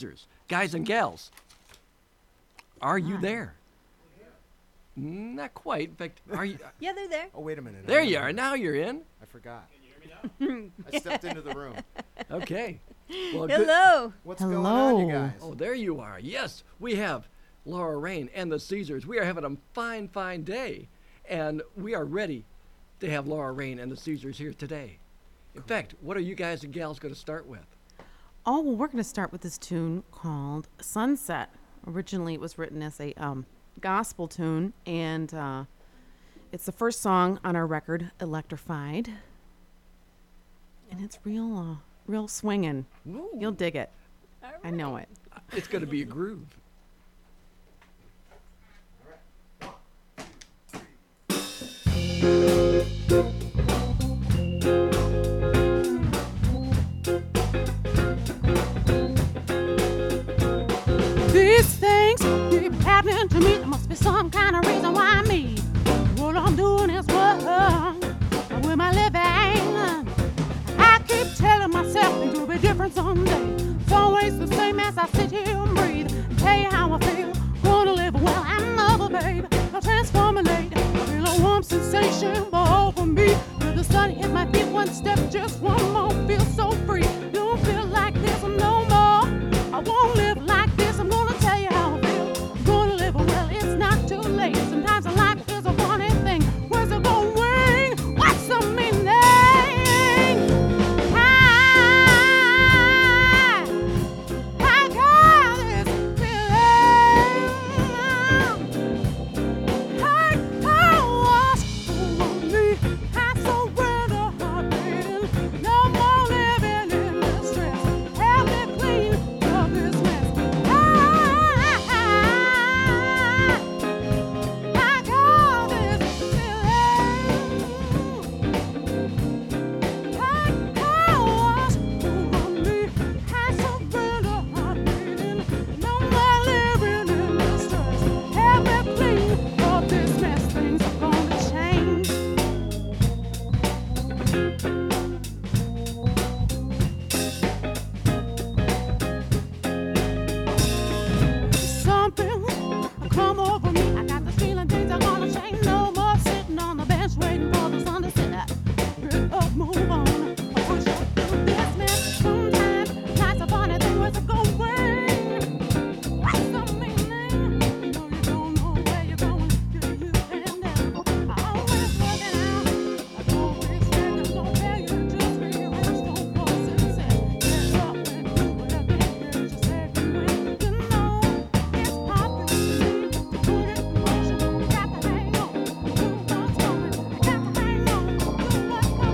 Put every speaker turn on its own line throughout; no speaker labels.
Guys and gals, are you there? Not quite. In fact, are you?
Yeah, they're there.
Oh, wait a minute.
There you are. Now you're in.
I forgot. Can you hear me now? I stepped into the room.
Okay. Well,
Hello.
What's going on, you guys?
Oh, there you are. Yes, we have Laura Rain and the Caesars. We are having a fine, fine day, and we are ready to have Laura Rain and the Caesars here today. In fact, what are you guys and gals going to start with?
Oh, well, we're going to start with this tune called Sunset. Originally, it was written as a gospel tune, and it's the first song on our record, Electrified. And it's real swinging.
Ooh.
You'll dig it.
All right.
I know it.
It's going to be a groove.
These things keep happening to me. There must be some kind of reason why me. What I'm doing is wrong with my living. I keep telling myself it will be different someday. It's always the same as I sit here and breathe. And tell you how I feel. Gonna live well, I'm another babe. I'll transformulate. I feel a warm sensation all for me. Feel the sun hit my feet one step, just one more. Feel so free. Don't feel like this no more. I won't live like this. I'm gonna tell you how I feel. I'm gonna live well. It's not too late. Sometimes life is a funny thing. Where's it going? What's the meaning? I got this feeling. I wash over me. I surrender, heart beating. No more living in distress. Help me clean up this mess. I got this feeling. I wash over me. I surrender, heart beating. No more living in distress. Help me clean up this mess. Things are gonna change. Something come over me. I got the feeling things are gonna change. No more sitting on the bench waiting for the sun to set. Get up, move on. Push up through this mess. Sometimes life's a funny thing. Where's it going? What's the meaning? No, you don't know where you're going. Do you can never? I always working out. I don't expect them to tell you. Just rearrange, don't force it. Say, get up and do it again. Get yourself in with. You know it's popular to me to put it in motion. Got to hang on to what's coming. Got to hang on to what's coming.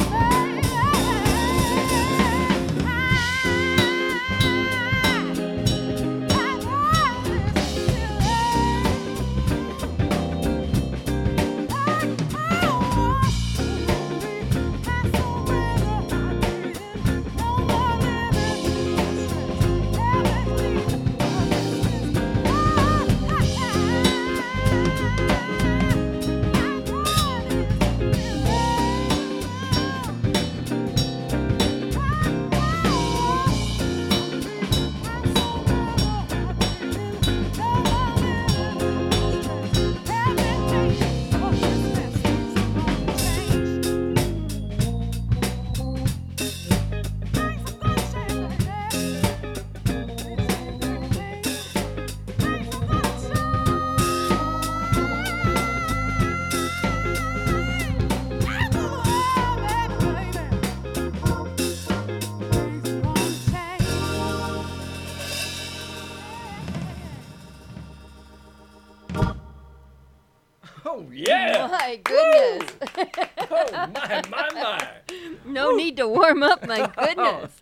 Oh, yeah.
My goodness.
Oh, my.
No need to warm up. My goodness.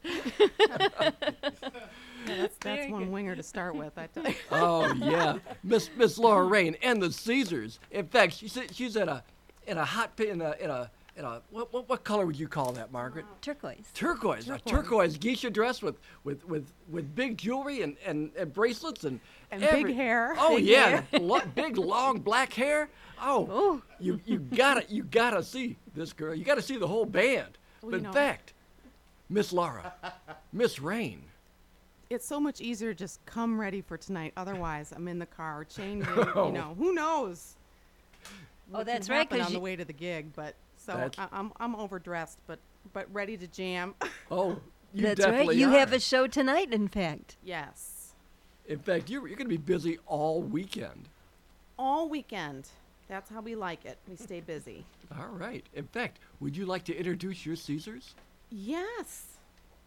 That's one winger to start with, I tell you.
Oh, yeah. Miss Laura Rain and the Caesars. In fact, she's in a hot pit in a what color would you call that, Margaret?
Turquoise.
Turquoise. A turquoise geisha dress with big jewelry and bracelets and
big hair.
Oh
Big
yeah,
hair.
big long black hair. Oh, you gotta see this girl. You gotta see the whole band.
Well,
But
you know.
in fact, Miss Laura, Miss Rain.
it's so much easier to just come ready for tonight. Otherwise, I'm in the car changing.
Oh.
You know, who knows?
Oh,
what
that's
can
right,
happen
'cause
on
you-
the way to the gig, but so
That's-
I'm overdressed, but ready to jam.
Oh, you
That's right.
definitely
You
are.
have a show tonight, in fact.
Yes,
In fact, you're going to be busy all weekend.
all weekend. That's how we like it. We stay busy.
All right. In fact, would you like to introduce your Caesars?
Yes.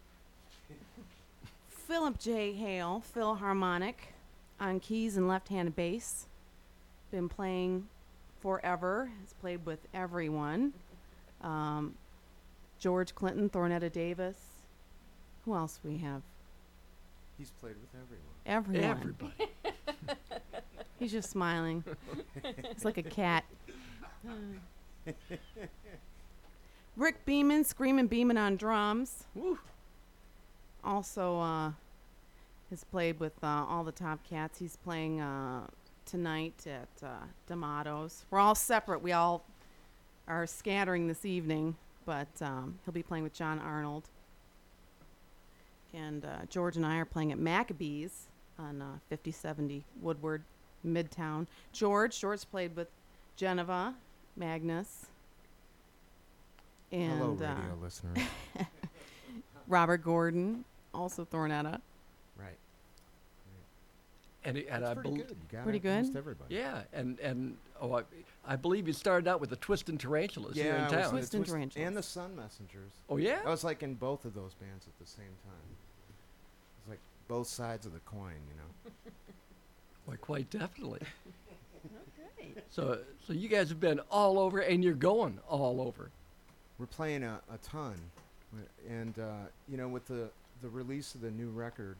Philip J. Hale, Philharmonic, on keys and left-handed bass. Been playing forever. Has played with everyone. George Clinton, Thornetta Davis. Who else we have?
He's played with everyone.
Everyone.
Everybody.
He's just smiling. He's like a cat. Rick Beeman, Screamin' Beeman on drums.
Woo.
Also has played with all the top cats. He's playing tonight at D'Amato's. We're all separate. We all are scattering this evening, but he'll be playing with John Arnold. And George and I are playing at Maccabee's on 5070 Woodward, Midtown. George played with Geneva, Magnus, and
Hello, radio listeners.
Robert Gordon, also Thornetta.
Right.
And I
That's pretty
believe,
good. You got
Pretty
almost
good?
everybody.
yeah, and I believe you started out with the Twist and Tarantulas here in
I was
town.
in the
Twist and Tarantulas.
and the Sun Messengers.
Oh yeah.
I was like in both of those bands at the same time. It's like both sides of the coin, you know.
Well, quite definitely. So you guys have been all over, and you're going all over.
We're playing a ton, and you know, with the release of the new record,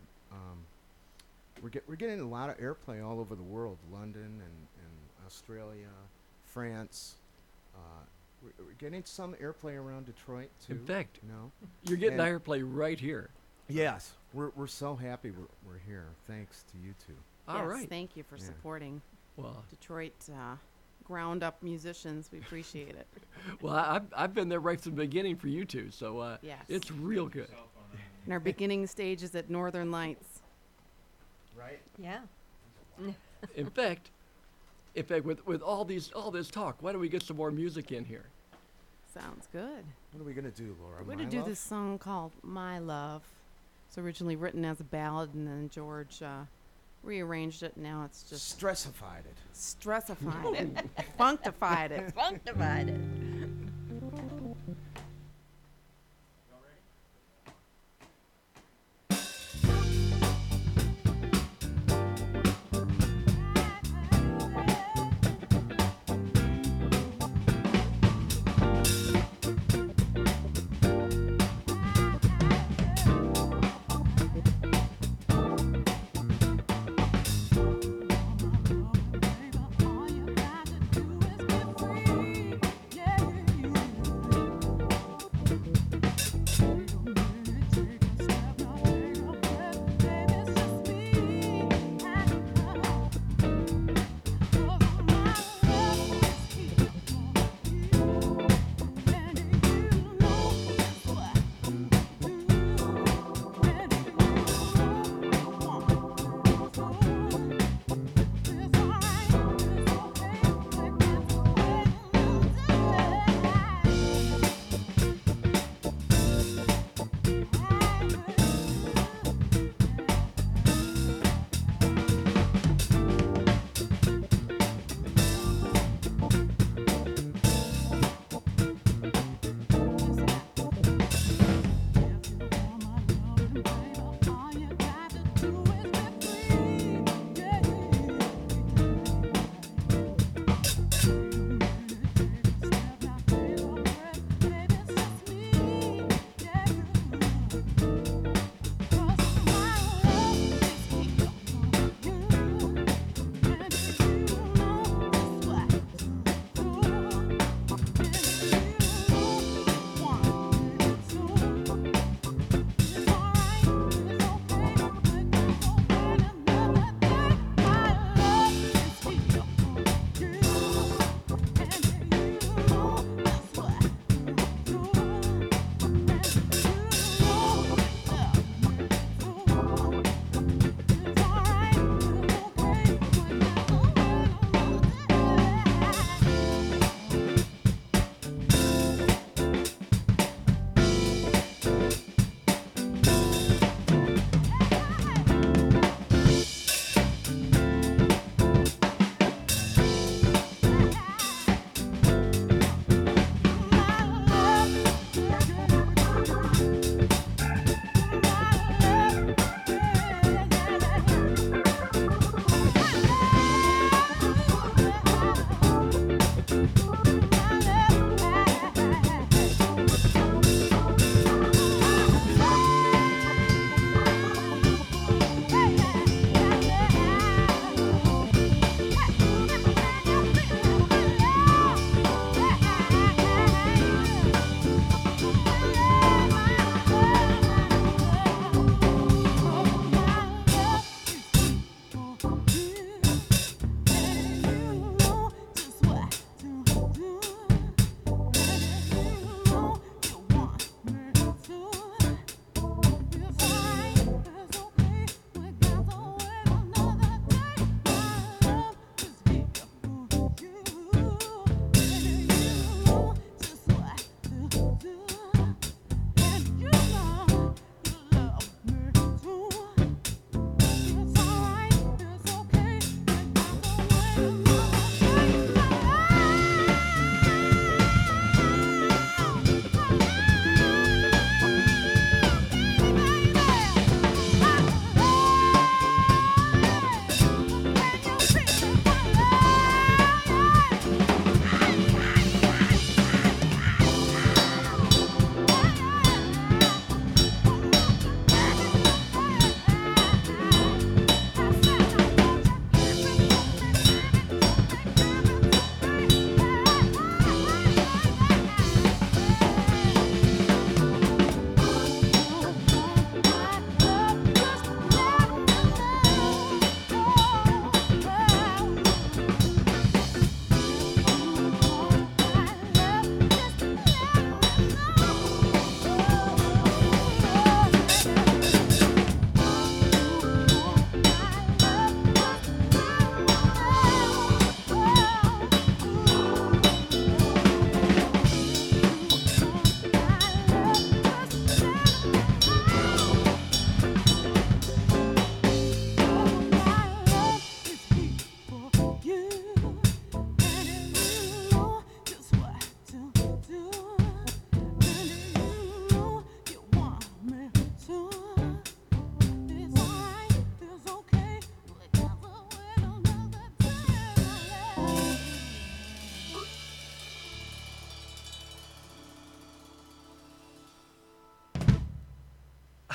we're getting a lot of airplay all over the world, London and Australia, France. We're getting some airplay around Detroit too.
In fact,
you know.
you're getting
And-
airplay right here.
Yes, we're so happy we're here, thanks to you two.
All
Yes,
right.
thank you for
Yeah.
supporting
Well,
Detroit ground up musicians. We appreciate it.
I've been there right from the beginning for you two, so
Yes.
it's real good.
In our beginning stages at Northern Lights.
Right.
Yeah.
In fact, with all this talk, why don't we get some more music in here?
Sounds good.
What are we gonna do, Laura?
We're
My
going to do
Love?
this song called My Love. It's originally written as a ballad, and then George rearranged it. Now it's just
Stressified it.
stressified it, functified it.
Funk divided.
All you got to do is be free. Yeah.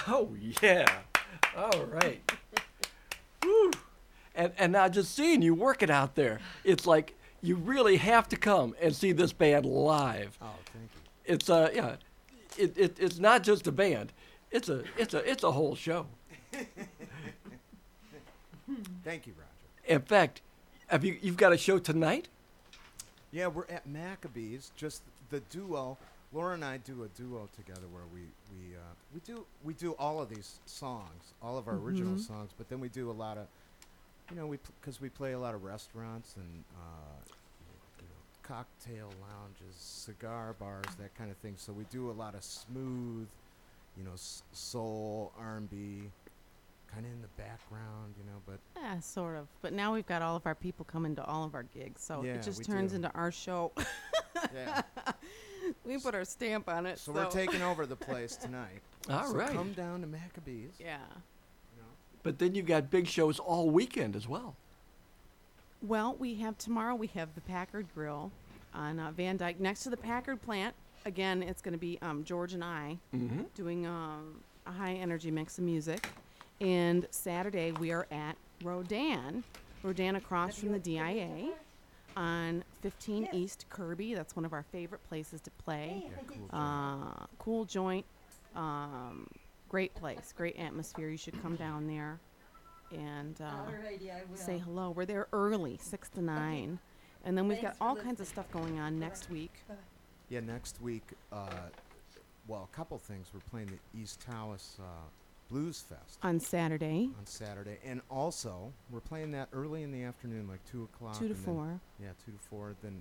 Oh, yeah. All right. Woo. And now just seeing you working out there, it's like you really have to come and see this band live.
Oh, thank you.
It's yeah, it's not just a band. It's a whole show.
Thank you, Roger.
In fact, you've got a show tonight?
Yeah, we're at Maccabees. Just the duo. Laura and I do a duo together where we do all of these songs, all of our original songs, but then we do a lot of, because we play a lot of restaurants and cocktail lounges, cigar bars, that kind of thing. So we do a lot of smooth, soul, R&B, kind of in the background, but
Yeah, sort of. But now we've got all of our people coming to all of our gigs, so
Yeah,
it just
we
turns
do.
into our show.
yeah.
We put our stamp on it.
So we're taking over the place tonight.
All
so
right.
come down to Maccabees.
Yeah.
But then you've got big shows all weekend as well.
Well, tomorrow we have the Packard Grill on Van Dyke next to the Packard plant. Again, it's going to be George and I
Mm-hmm.
doing a high energy mix of music. And Saturday we are at Rodan across from the DIA on 15 East Kirby. That's one of our favorite places to play. Cool joint. Great place, great atmosphere. You should come down there and say hello. We're there early, 6 to 9. And then we've got all kinds of stuff going on next week.
Yeah, next week, a couple things. We're playing the East Taos Blues Fest
On Saturday,
on Saturday. And also, we're playing that early in the afternoon, like 2 o'clock.
2 to
and then-
4.
Yeah, 2 to 4. Then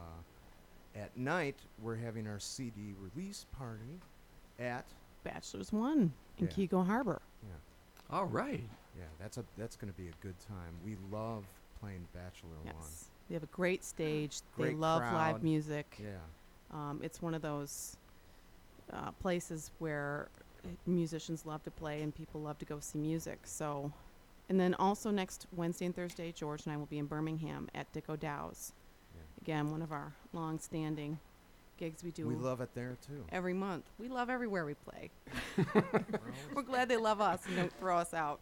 at night, we're having our CD release party at,
Bachelor's One in
Yeah.
Kego Harbor.
yeah,
All right.
yeah, that's going to be a good time. We love playing Bachelor
Yes. They have a great stage. They
Great
love
crowd.
live music.
One. Yeah.
It's one of those places where musicians love to play and people love to go see music. So, and then also next Wednesday and Thursday, George and I will be in Birmingham at Dick O'Dow's.
Yeah.
Again, one of our long-standing gigs we do
We love it there, too.
every month. We love everywhere we play.
We're always-
We're glad they love us and don't throw us out.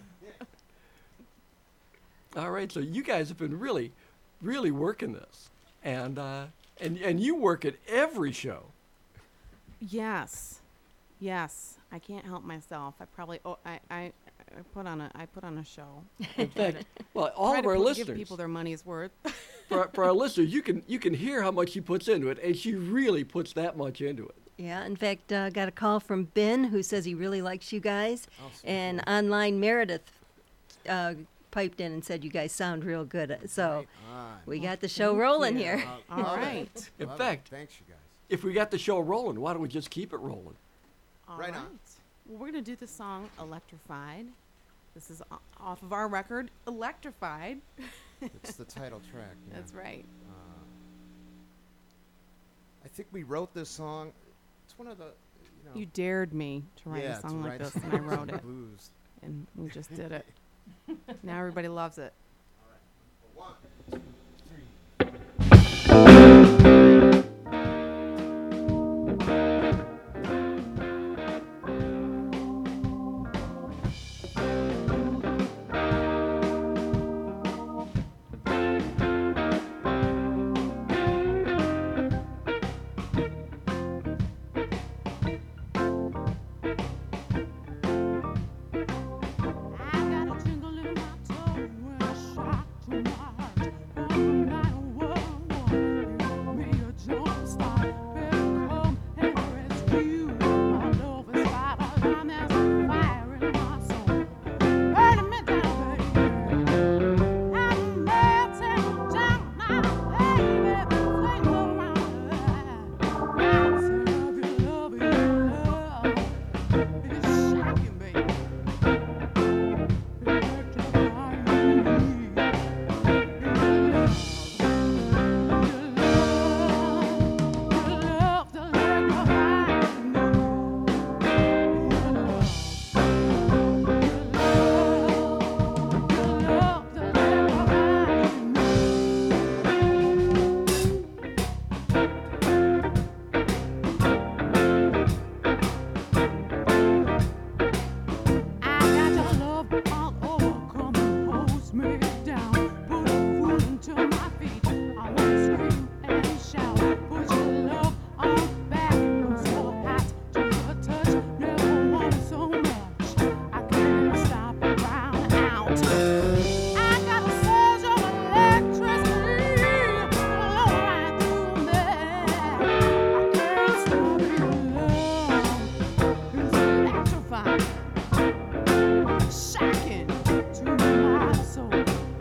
All right. So you guys have been really, really working this, and you work at every show.
Yes, yes. I can't help myself. I probably I put on a show.
In fact, well, all
Try
of
to
our
give
listeners,
people their money's worth.
for our listeners, you can hear how much she puts into it, and she really puts that much into it.
Yeah, in fact, got a call from Ben who says he really likes you guys.
Oh, so
And
cool.
online Meredith piped in and said you guys sound real good. So
Right on.
we got the show rolling
you.
here.
All
Love it.
right.
In
Love it.
fact-
Thanks, you guys.
If we got the show rolling, why don't we just keep it rolling?
All
Right
right.
on.
Well, we're gonna do the song "Electrified." This is off of our record, "Electrified."
It's the title track. Yeah.
That's right.
I think we wrote this song. It's one of the,
You dared me to write
yeah,
a song
to
like
write
this, and I wrote
some
it,
Blues.
and we just did it. Now everybody loves it.
One, 2, 3.
I got a tingle in my toe and a shock to my heart. I got a surge of electricity all right through me. I can't stop it. Love is electrifying, shocking to my soul.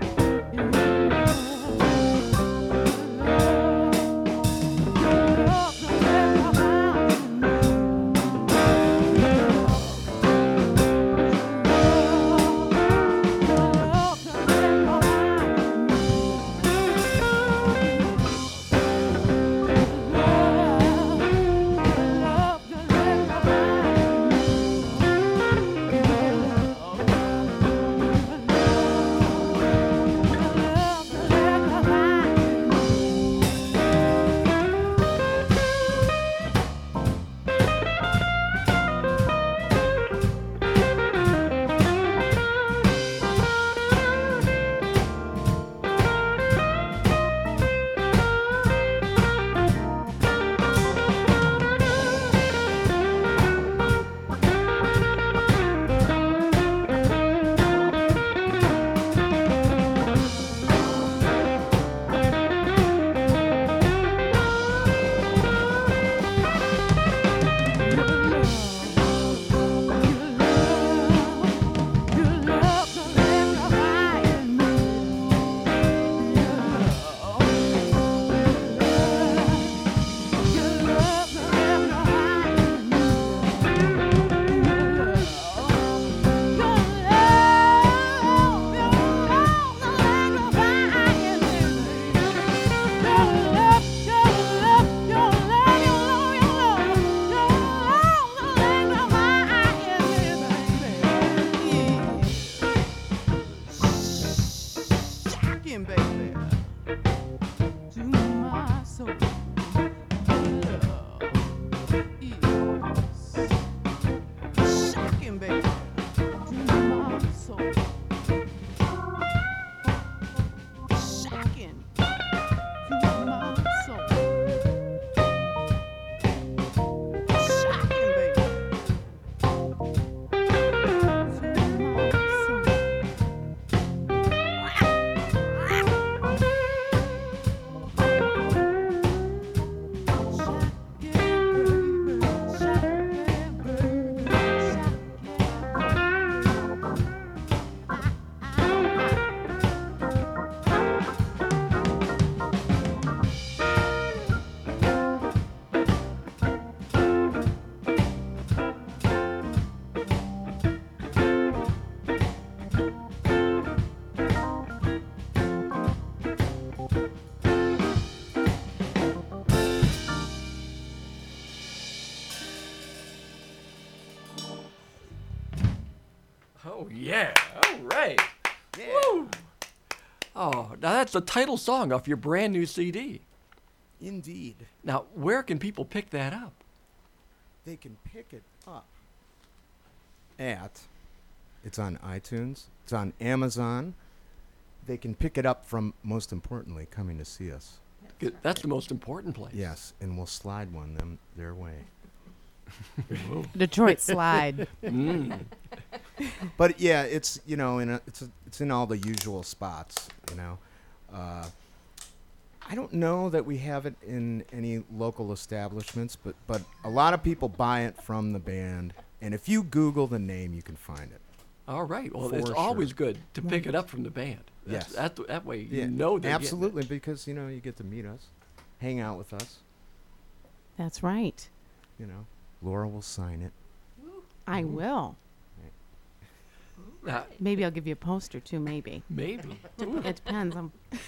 Baby, to my soul. Love is shocking, baby, to my soul. Shocking to my soul. Shocking, baby, to my soul.
Oh, yeah. All right. Woo. Oh, now that's the title song off your brand new CD.
Indeed.
Now, where can people pick that up?
They can pick it up it's on iTunes, it's on Amazon. They can pick it up from, most importantly, coming to see us.
Good. That's the most important place.
Yes, and we'll slide them their way.
Detroit Slide.
But yeah, it's it's in all the usual spots. I don't know that we have it in any local establishments, but a lot of people buy it from the band, and if you Google the name, you can find it.
All right. Well,
For
it's
sure.
always good to pick it up from the band.
Yes.
That way you
Yeah,
know they're
absolutely, because you get to meet us, hang out with us.
That's right.
Laura will sign it.
I will.
getting it.
Maybe I'll give you a poster too, maybe.
Maybe.
It depends.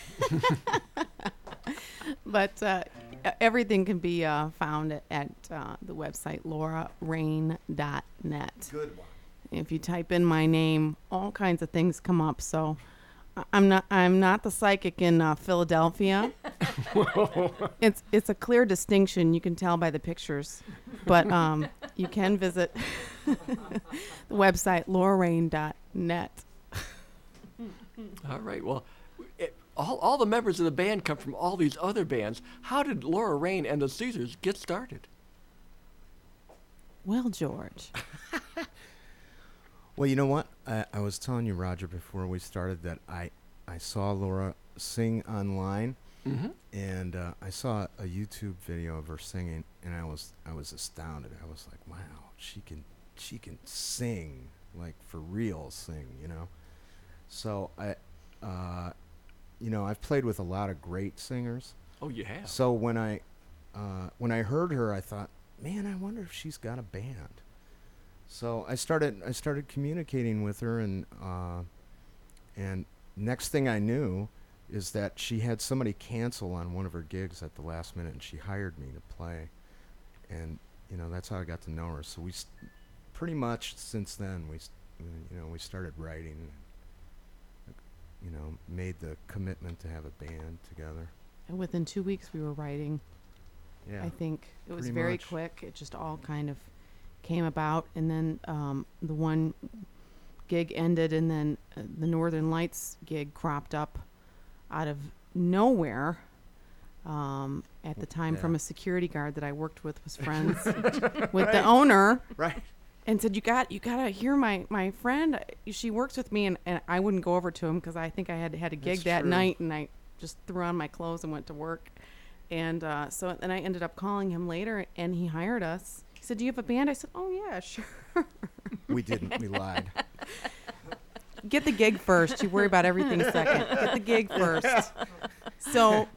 But everything can be found at the website laurarain.net.
Good one.
If you type in my name, all kinds of things come up. So I'm not the psychic in Philadelphia. It's a clear distinction. You can tell by the pictures. But you can visit the website laurarain.net.
All right. Well, all the members of the band come from all these other bands. How did Laura Rain and the Caesars get started?
Well, George.
Well, you know what? I was telling you, Roger, before we started that I saw Laura sing online,
Mm-hmm.
and I saw a YouTube video of her singing, and I was astounded. I was like, wow, she can sing, like for real sing, you know. So I've played with a lot of great singers.
Oh, you have.
So when I heard her, I thought, man, I wonder if she's got a band. So I started communicating with her, and next thing I knew is that she had somebody cancel on one of her gigs at the last minute, and she hired me to play, and that's how I got to know her. So we pretty much since then we started writing, made the commitment to have a band together.
And within 2 weeks, we were writing.
Yeah,
I think it was
pretty
very
much.
quick. It just all kind of came about, and then the one gig ended, and then the Northern Lights gig cropped up out of nowhere. At the time,
Yeah.
from a security guard that I worked with, was friends with the owner,
Right.
and said, "You gotta hear my friend. She works with me," and I wouldn't go over to him because I think I had a gig
That's
that
true.
night, and I just threw on my clothes and went to work. And so then I ended up calling him later, and he hired us. He said, "Do you have a band?" I said, "Oh yeah, sure."
We didn't. We lied.
Get the gig first. You worry about everything second. Get the gig first. So,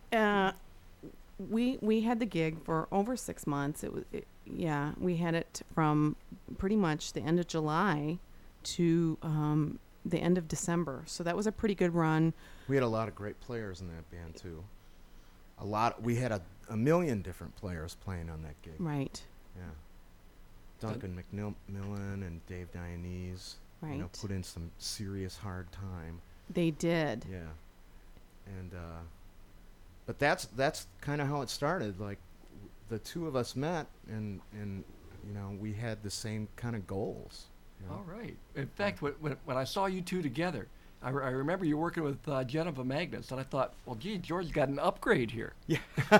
we had the gig for over 6 months. We had it from pretty much the end of July to the end of December. So that was a pretty good run.
We had a lot of great players in that band too. We had a million different players playing on that gig.
Right.
Yeah. Duncan McMillan and Dave Dionese.
Right.
Put in some serious hard time.
They did.
Yeah. And but that's kind of how it started. Like the two of us met, and we had the same kind of goals.
All right. In fact, when I saw you two together, I remember you working with Geneva Magnus, and I thought, well, gee, George got an upgrade here.
Yeah.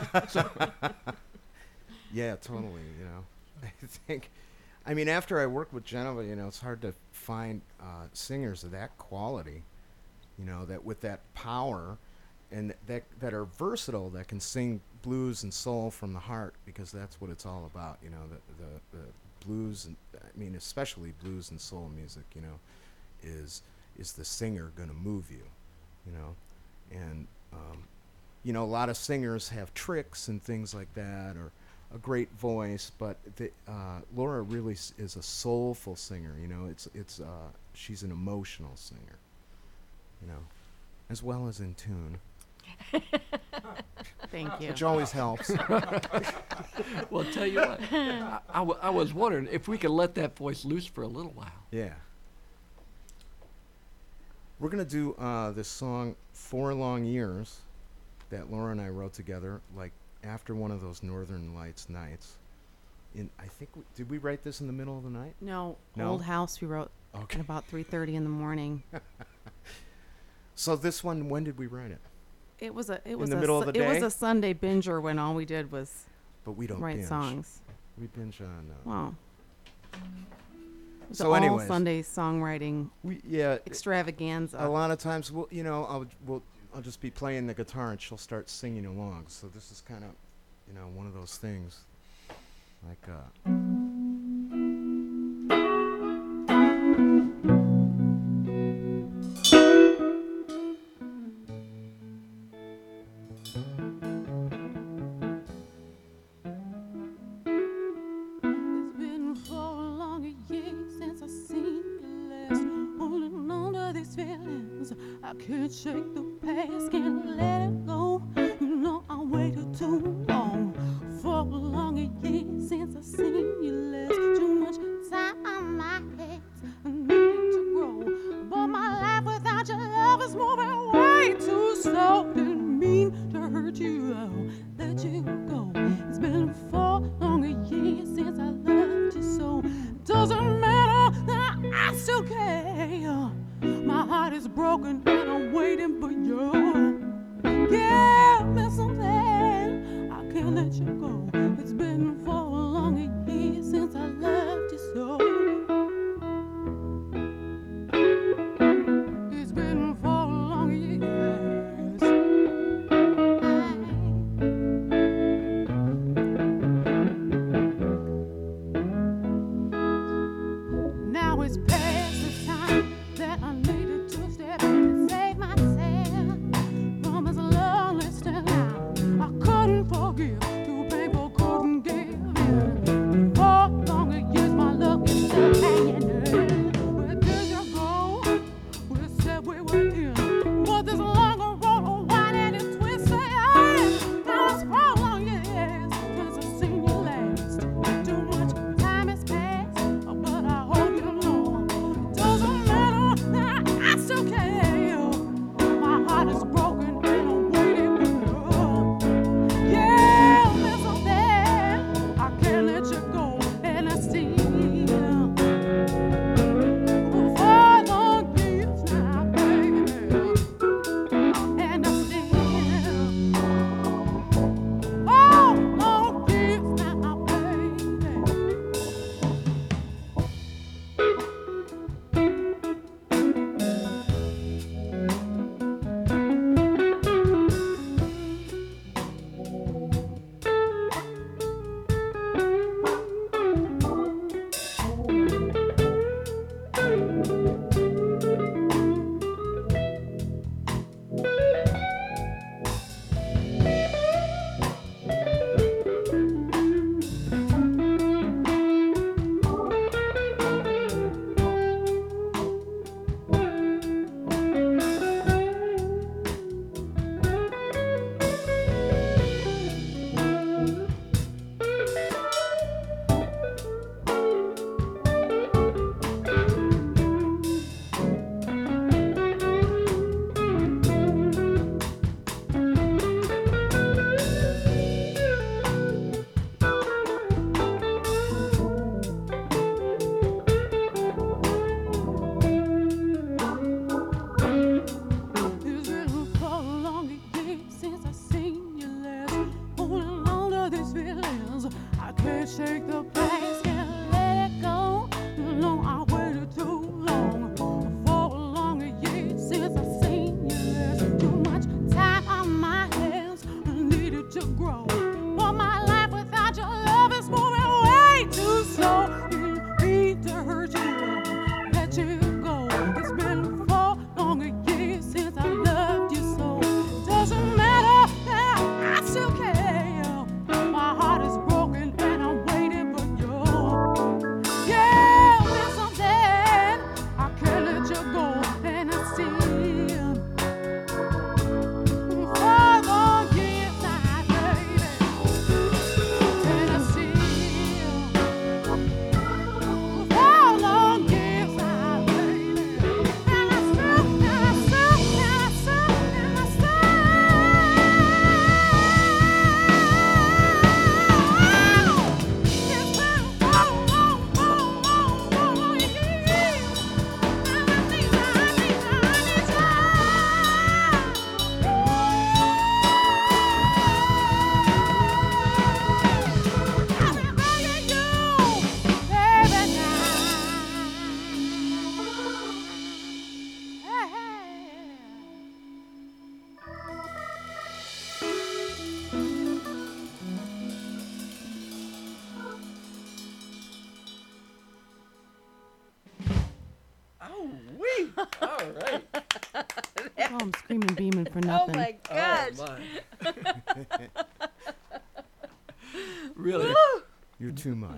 Yeah, totally. I think, after I worked with Geneva, it's hard to find singers of that quality, that with that power, and that are versatile, that can sing blues and soul from the heart, because that's what it's all about. The blues, and especially blues and soul music, is the singer going to move you, and a lot of singers have tricks and things like that, or a great voice, but Laura really is a soulful singer. She's an emotional singer, as well as in tune,
Thank you.
which always helps.
Well, tell you what, I was wondering if we could let that voice loose for a little while.
Yeah. We're gonna do this song 4 Long Years that Laura and I wrote together, like after one of those Northern Lights nights. I think did we write this in the middle of the night?
No,
No?
Old House we wrote
Okay.
at about 3:30 in the morning.
So this one, when did we write it?
It was a
the middle of the
it was
day?
a Sunday binger when all we did was
But we don't
write
binge.
songs.
We binge on.
Wow. It was
So
all
anyways.
Sunday songwriting
Yeah.
extravaganza.
A lot of times, I'll just be playing the guitar and she'll start singing along. So this is kind of, one of those things. Like,
It's been 4 long years since I seen you last. Holding on to these feelings, I can't shake the past, can't let it go. You know I waited too long. 4 long years since I seen you last. Too much time on my hands, I needed to grow. But my life without your love is moving way too slow. Didn't mean to hurt you, I'll let you go. It's been 4 long years since I loved you so. Doesn't matter that I still care. My heart is broken and I'm waiting for you. Give me something, I can't let you go. It's been 4 long years since I loved you so. Oh, I'm screaming, beaming for
Oh
nothing.
my gosh.
Oh, my. Really?
You're too much.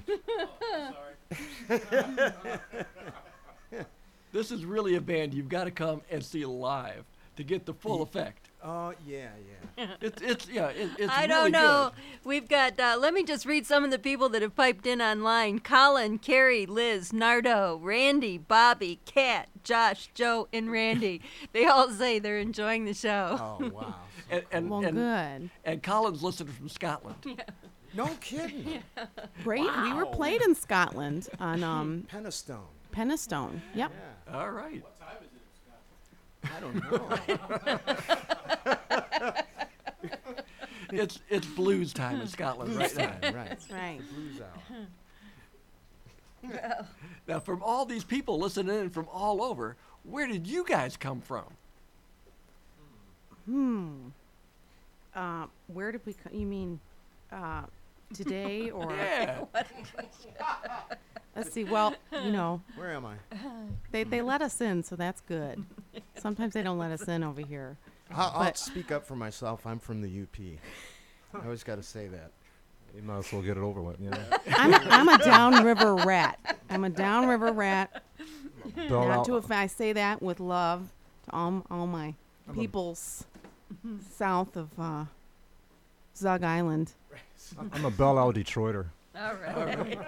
This is really a band you've got to come and see live to get the full effect.
Oh, yeah.
It's
I
really
don't know.
good.
We've got, let me just read some of the people that have piped in online. Colin, Carrie, Liz, Nardo, Randy, Bobby, Kat, Josh, Joe, and Randy. They all say they're enjoying the show.
Oh, wow.
Well, good.
And Colin's listening from Scotland.
No kidding.
Great. We were played in Scotland on
Penistone.
Pennistone. Yep.
Yeah.
All right.
I don't know.
It's blues time in Scotland right now.
Right.
That's right.
Blues out.
Now, from all these people listening in from all over, where did you guys come from?
Where did we? You mean today or?
Yeah.
Let's see. Well,
Where am I?
they let us in, so that's good. Sometimes they don't let us in over here.
I'll
But-
speak up for myself. I'm from the UP. I always got to say that.
You might as well get it over with. You know?
I'm a downriver rat. I'm a downriver rat.
Bell
Not
out,
to if I say that with love to all my peoples south of Zug Island.
I'm a Belle Isle Detroiter.
All right.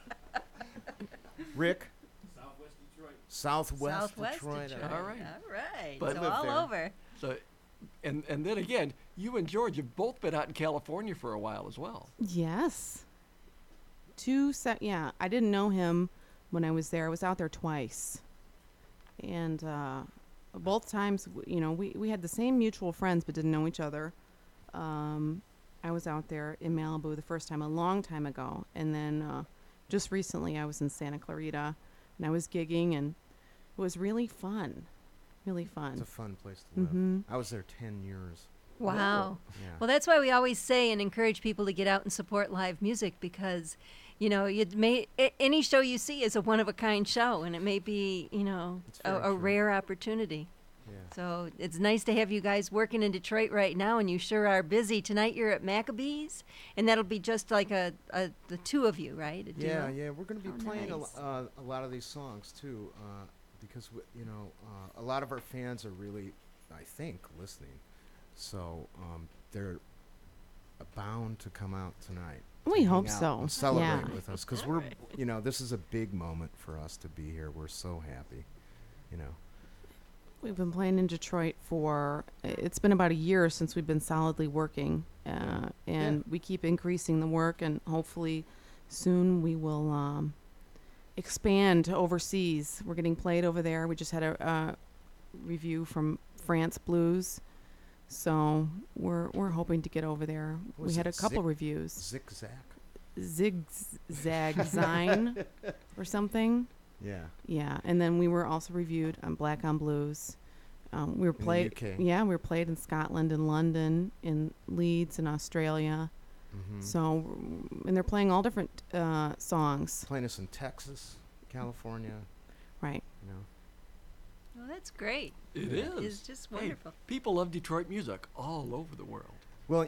Rick? Southwest Detroit.
All right.
All right.
But-
So
Live
all
there.
over.
So, and then again, you and George have both been out in California for a while as well.
Yes. Yeah, I didn't know him when I was there. I was out there twice. And both times, we had the same mutual friends but didn't know each other. I was out there in Malibu the first time a long time ago. And then just recently I was in Santa Clarita and I was gigging and it was really fun. Really fun.
It's a fun place to live.
Mhm.
I was there 10 years.
Wow.
Yeah.
Well, that's why we always say and encourage people to get out and support live music because, any show you see is a one-of-a-kind show, and it may be,
It's very
a
true.
rare opportunity.
Yeah.
So it's nice to have you guys working in Detroit right now, and you sure are busy. Tonight you're at Maccabees, and that'll be just like the two of you, right? A
Yeah,
duo?
yeah. We're going to be
Oh,
playing
nice.
a lot of these songs, too, because, a lot of our fans are really, I think, listening. So they're bound to come out tonight. to
We
hang
hope
out
so.
and celebrate
Yeah.
with us because this is a big moment for us to be here. We're so happy,
We've been playing in Detroit it's been about a year since we've been solidly working. And we keep increasing the work, and hopefully soon we will expand overseas. We're getting played over there. We just had a review from France Blues. So we're hoping to get over there.
Was
We had
it
a couple reviews.
Zigzag.
Zigzag Zine or something.
Yeah.
Yeah, and then we were also reviewed on Black on Blues. We were
the
played.
UK.
Yeah, we were played in Scotland, in London, in Leeds, in Australia.
Mm-hmm.
So, and they're playing all different songs.
Playing us in Texas, California,
Right.
Well, that's great.
It
Yeah.
is.
It's just
Hey,
wonderful.
people love Detroit music all over the world.
Well,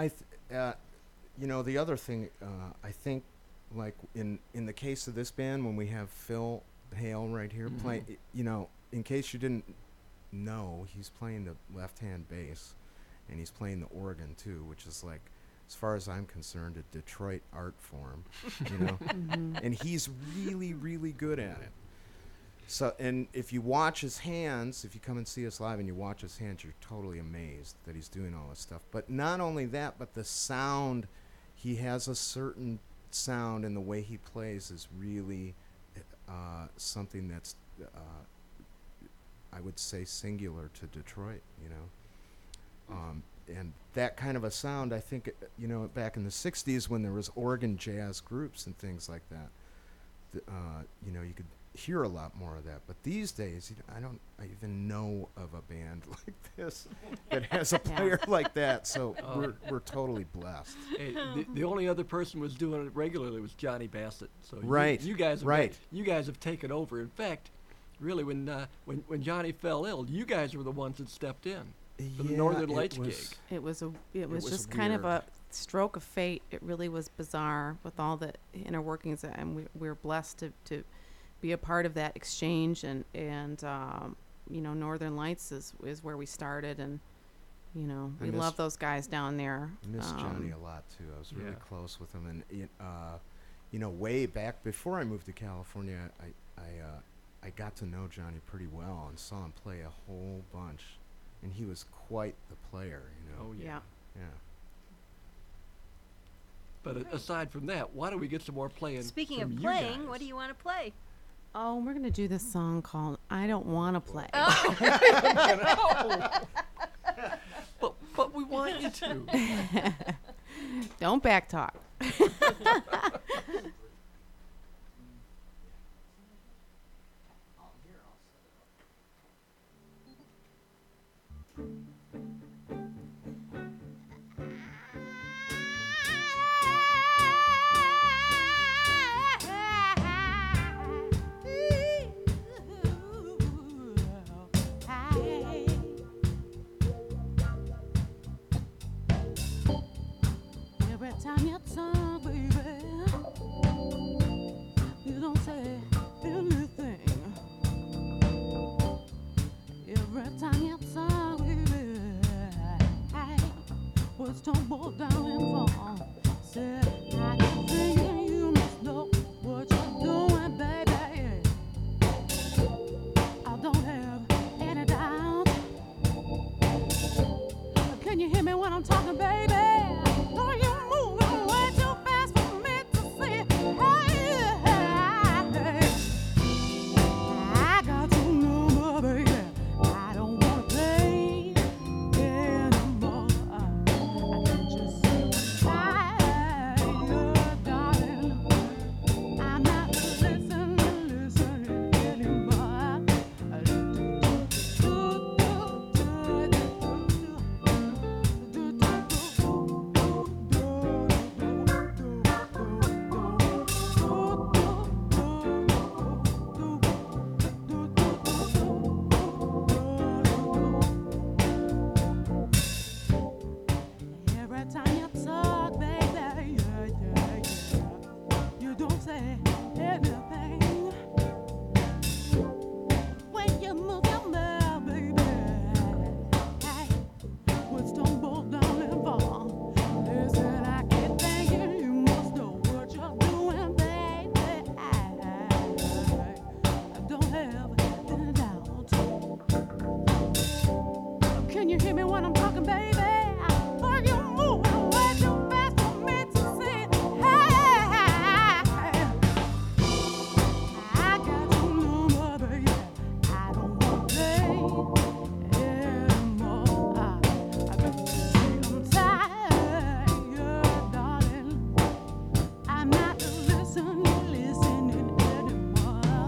the other thing, I think, like in the case of this band, when we have Phil Hale right here
Mhm.
playing, in case you didn't know, he's playing the left-hand bass, and he's playing the organ too, which is like, as far as I'm concerned, a Detroit art form, and he's really, really good at it. So, and if you watch his hands, if you come and see us live and you watch his hands, you're totally amazed that he's doing all this stuff. But not only that, but the sound, he has a certain sound, and the way he plays is really something that's, I would say, singular to Detroit, and that kind of a sound, I think, back in the 60s when there was organ jazz groups and things like that, you could hear a lot more of that. But these days, I don't even know of a band like this that has a player like that. So we're totally blessed.
Hey, the only other person was doing it regularly was Johnny Bassett. So
Right,
you guys have
right.
you guys have taken over. In fact, Really, when Johnny fell ill, you guys were the ones that stepped in for the
Yeah,
Northern
it
Lights
was-
gig.
It was
was
just kind of
weird.
a stroke of fate. It really was bizarre with all the inner workings, and we're blessed to be a part of that exchange. And Northern Lights is where we started, and
I
we
miss-
love those guys down there.
I miss Johnny a lot too. I was really
Yeah.
close with him, and way back before I moved to California, I got to know Johnny pretty well and saw him play a whole bunch, and he was quite the player.
Oh yeah.
Yeah.
Yeah.
But aside from that, why don't we get some more playing?
Speaking
from
of
you
playing,
guys?
what do you want to play?
Oh, we're gonna do this song called "I Don't Want to Play."
But we want you to.
Don't backtalk. Every time you talk, baby, you don't say anything. Every time you talk, baby, words tumble down and fall. Said I can think you must know what you're doing, baby. I don't have any doubt. Can you hear me when I'm talking, baby? Are you moving way too fast for me to see? Hey, I got your number, baby. I don't wanna play anymore. I can't just say darling. I'm not listening anymore. Every time you talk, baby, you don't say anything. When you move your mouth, baby, words tumble down and fall. Listen, I keep thinking you must know what you're doing, baby. I don't have any doubt. Can you hear me when I'm talking, baby? Are you moving way too fast for me to see? Hey, I got your number, baby. I don't wanna play anymore. I got to say I'm tired, darling. I'm not listening anymore.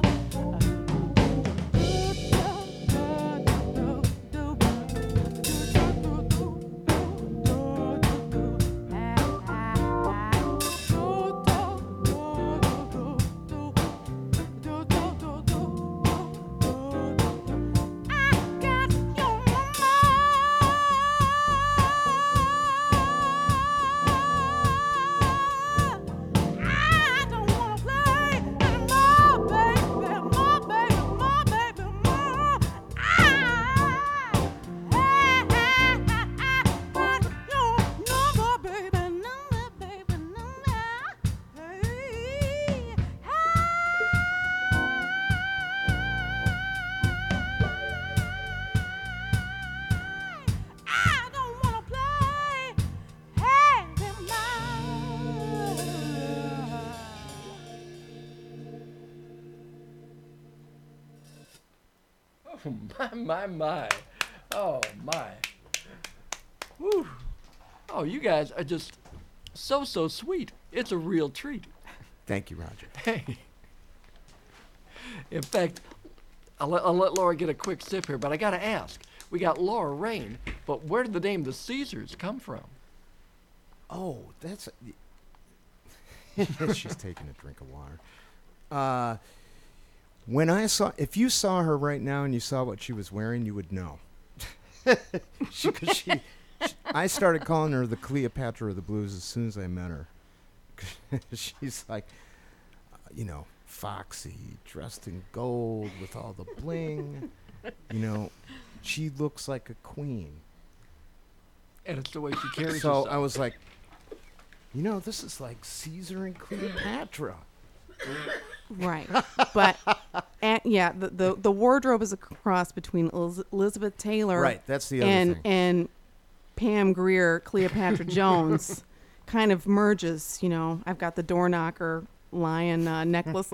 I don't wanna play anymore, baby, more, baby, more, baby, more. Want your number, baby, number, baby, number. Hey, I don't wanna play anymore.
Oh my. Oh my. Whew. Oh, you guys are just so sweet. It's a real treat.
Thank you, Roger.
Hey. In fact, I'll let Laura get a quick sip here, but I gotta ask. We got Laura Rain, but where did the name the Caesars come from?
Oh, that's. She's taking a drink of water. If you saw her right now and you saw what she was wearing, you would know. I started calling her the Cleopatra of the blues as soon as I met her. She's like, foxy, dressed in gold with all the bling. She looks like a queen.
And it's the way she carries
So
herself.
I was like, this is like Caesar and Cleopatra.
Right. But, the wardrobe is a cross between Elizabeth Taylor
Right, that's the other thing.
and Pam Grier, Cleopatra Jones. Kind of merges, I've got the door knocker lion necklace.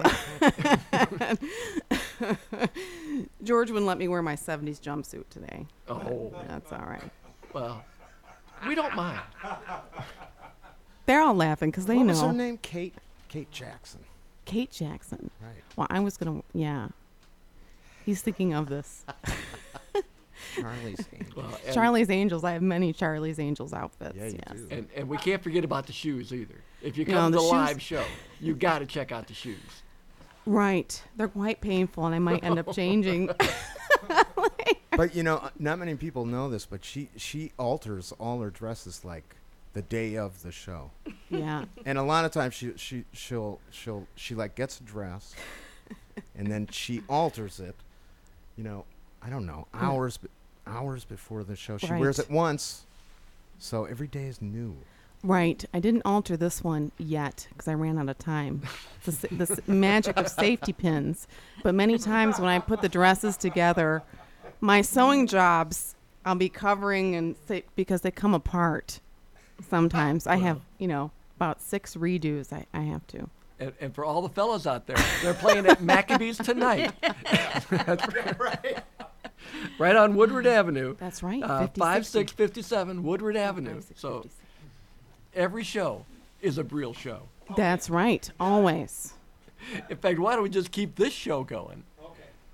George wouldn't let me wear my 70s jumpsuit today.
Oh,
That's all right.
well, we don't mind.
They're all laughing because they
What
know.
was her name? Kate Jackson.
Kate Jackson.
Right.
Well, I was going to, yeah. He's thinking of this.
Charlie's Angels.
Well, and,
Charlie's Angels. I have many Charlie's Angels outfits.
Yeah, you
yes.
do.
and we can't forget about the shoes either. If you
No,
come to
the
the
shoes-
live show, you got to check out the shoes.
Right. They're quite painful, and I might end up changing.
But not many people know this, but she alters all her dresses like the day of the show.
Yeah.
And a lot of times she'll like gets a dress, and then she alters it. I don't know, hours before the show. She wears
Right.
it once, so every day is new.
Right. I didn't alter this one yet because I ran out of time. The magic of safety pins. But many times when I put the dresses together, my sewing jobs, I'll be covering because they come apart. Sometimes I have, about 6 redos I have to.
And for all the fellas out there, they're playing at Maccabee's tonight. That's right. Right on Woodward Avenue.
That's right.
5657 Woodward Avenue.
56,
So
56.
every show is a real show.
That's right. Always.
In fact, why don't we just keep this show going?
Okay.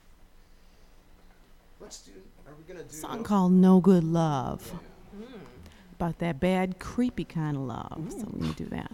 Are we gonna do
Song called No Good Love. About that bad, creepy kind of love. So we're going to do that.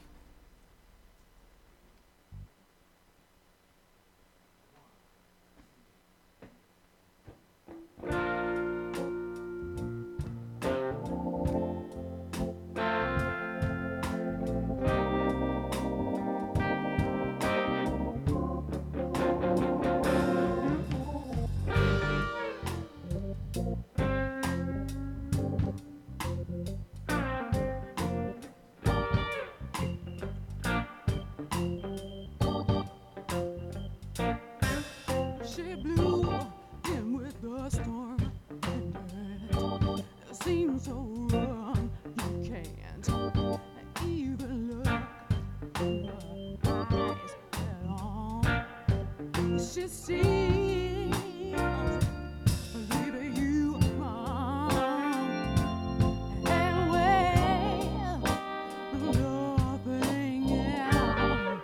She blew in with the storm, and it seems so wrong. You can't even look in her eyes at all. She seems leaving you alone, and well, nothing else.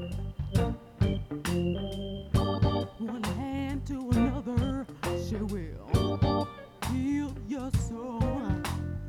One hand to another, she will heal your soul.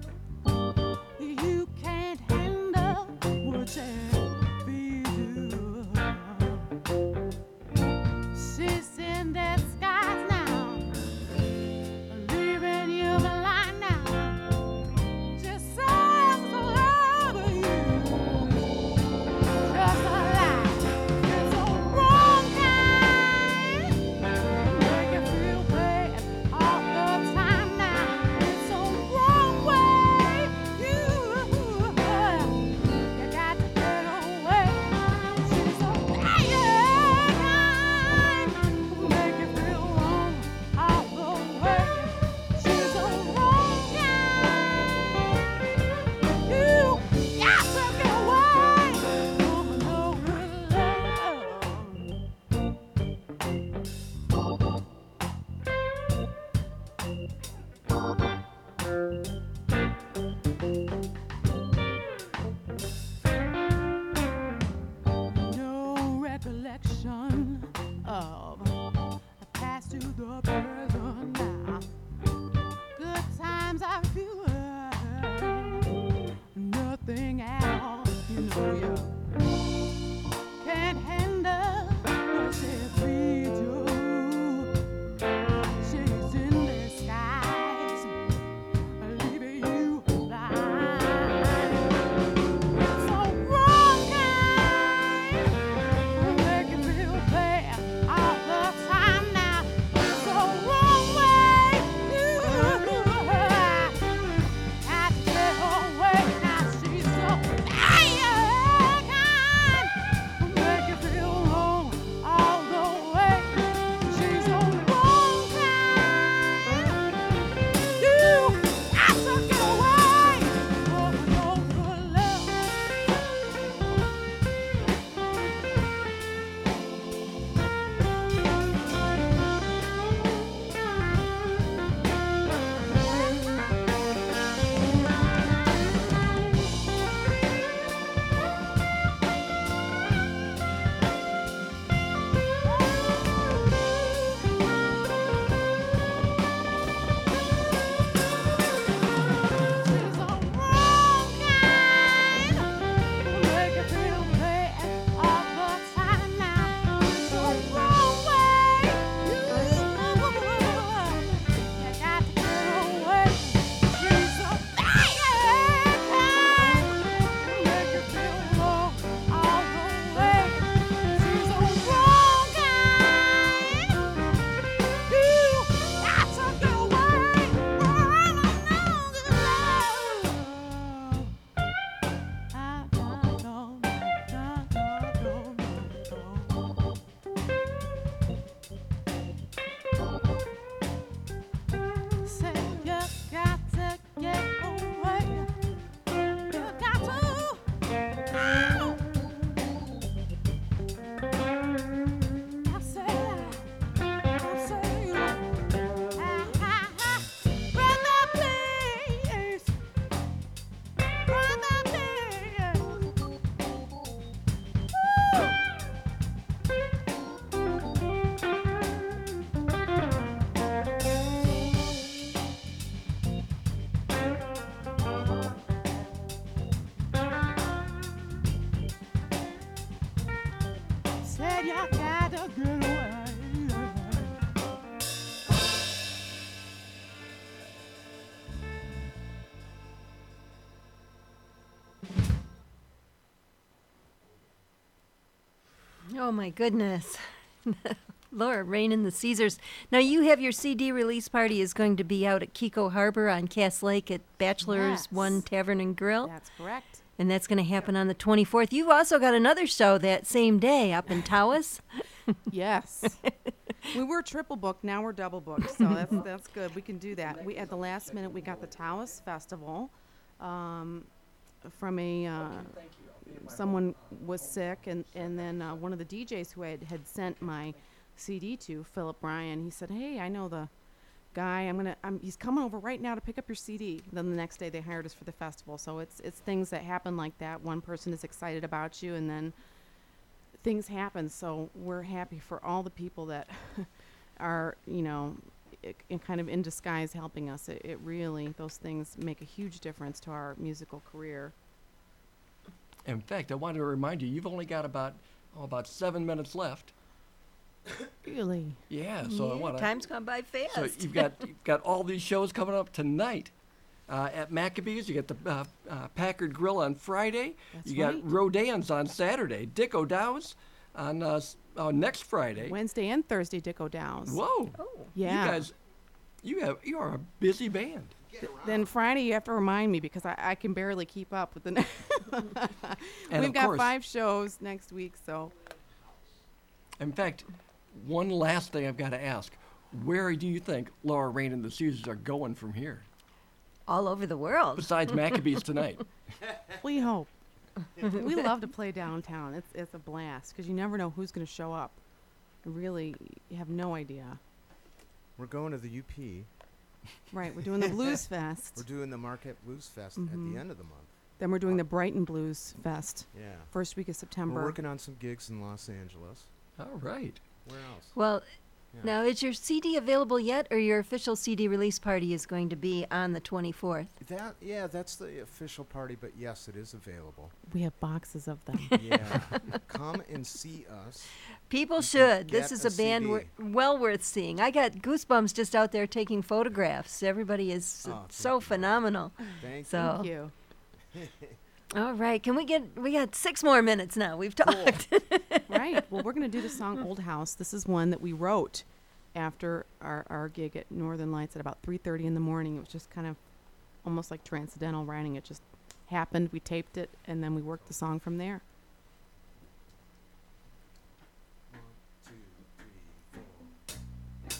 Oh my goodness. Laura Rain and the Caesars. Now you have your CD release party is going to be out at Kiko Harbor on Cass Lake at Bachelor's
Yes.
One Tavern and Grill.
That's correct.
And that's going to happen on the 24th. You've also got another show that same day up in Tawas.
Yes. We were triple booked, now we're double booked, so that's good. We can do that. We at the last minute we got the Taos Festival from a someone was sick, and then one of the DJs who I had sent my CD to, Philip Bryan, he said, "Hey, I know the guy. He's coming over right now to pick up your CD." Then the next day they hired us for the festival. So it's things that happen like that. One person is excited about you, and then things happen. So we're happy for all the people that are, kind of in disguise helping us. It really, those things make a huge difference to our musical career.
In fact, I wanted to remind you, you've only got about 7 minutes left.
Really?
Yeah, so I
Yeah,
want to.
time's gone by fast.
So you've got all these shows coming up tonight. At Maccabees, you got the Packard Grill on Friday.
That's
you
right.
got Rodin's on Saturday. Dick O'Dow's on next Friday.
Wednesday and Thursday, Dick O'Dow's.
Whoa!
Yeah.
You guys, you are a busy band.
Then Friday you have to remind me because I can barely keep up with the.
And
We've
of
got
course,
5 shows next week, so.
in fact, one last thing I've got to ask: where do you think Laura Rain and the Caesars are going from here?
All over the world.
Besides Maccabees tonight.
We hope. We love to play downtown. It's a blast because you never know who's going to show up. Really, you have no idea.
We're going to the UP.
Right, we're doing the Blues Fest.
We're doing the Marquette Blues Fest at
Mhm.
the end of the month.
Then we're doing the Brighton Blues Fest,
Yeah.
first week of September.
We're working on some gigs in Los Angeles.
All right.
Where else?
Well,
Yeah.
now is your CD available yet, or your official CD release party is going to be on the 24th?
That's the official party, but yes, it is available.
We have boxes of them.
Yeah. Come and see us.
People
You can
should. This
get
is
a
a band
CD.
well worth seeing. I got goosebumps just out there taking photographs. Everybody is
Oh, thank
so
you.
phenomenal.
Thank
So,
Thank you.
all right, we got 6 more minutes now. We've talked.
Right. Well, we're going to do the song Old House. This is one that we wrote after our gig at Northern Lights at about 3:30 in the morning. It was just kind of almost like transcendental writing. It just happened. We taped it, and then we worked the song from there.
1, 2, 3, 4.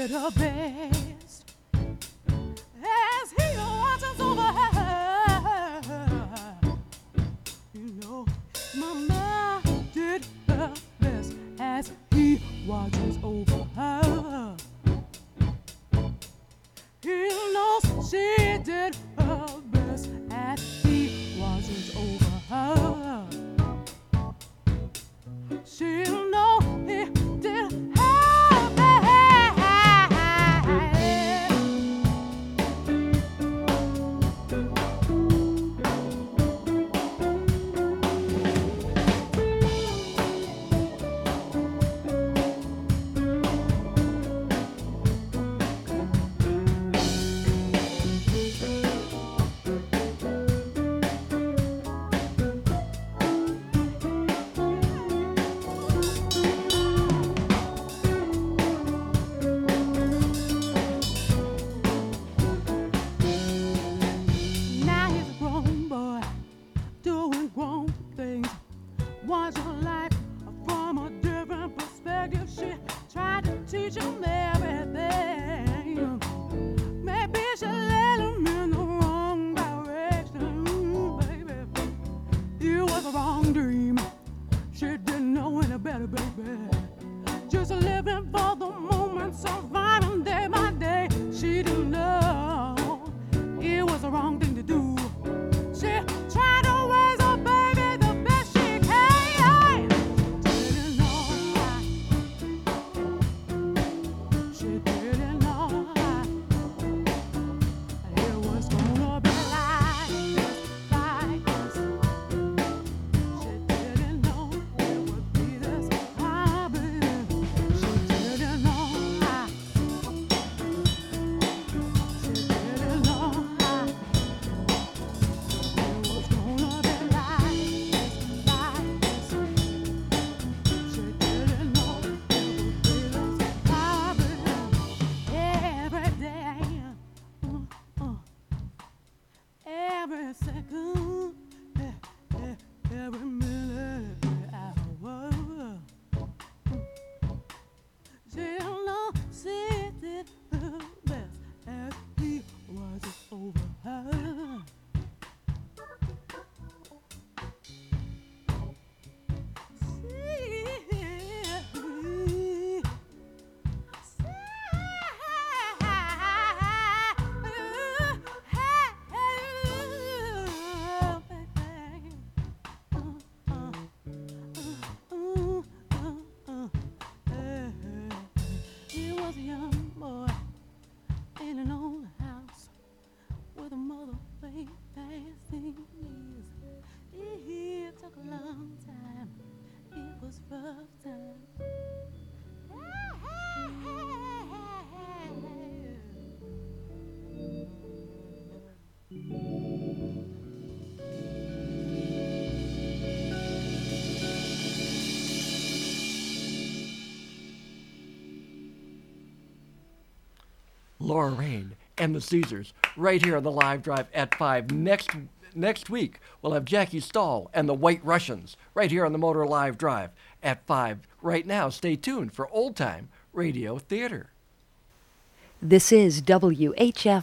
did her best as he watches over her. You know, Mama did her best as he watches over her. He knows she did her best as he watches over her. She'll know he did her best. Now he's a grown boy, doing grown things. Watch her life from a different perspective. She tried to teach him everything. Maybe she led him in the wrong direction, baby. It was a wrong dream. She didn't know any better, baby. Just living for the moment, surviving day by day. She didn't know it was the wrong thing to do. She tried to raise her baby the best she can. Didn't know. She didn't know it was gonna be like this. She didn't know it would be this hard. She didn't know. She didn't know it was gonna be like this. She didn't know it would be this hard. Every day, every second, every minute, every hour. She'll know she did her best as he watches over her. He was a young boy in an old house with a mother way passing years. It took a long time. It was rough time.
Laura Rain and the Caesars right here on the live drive at 5. Next week, we'll have Jackie Stahl and the White Russians right here on the Motor Live Drive at 5. Right now, stay tuned for Old Time Radio Theater.
This is WHF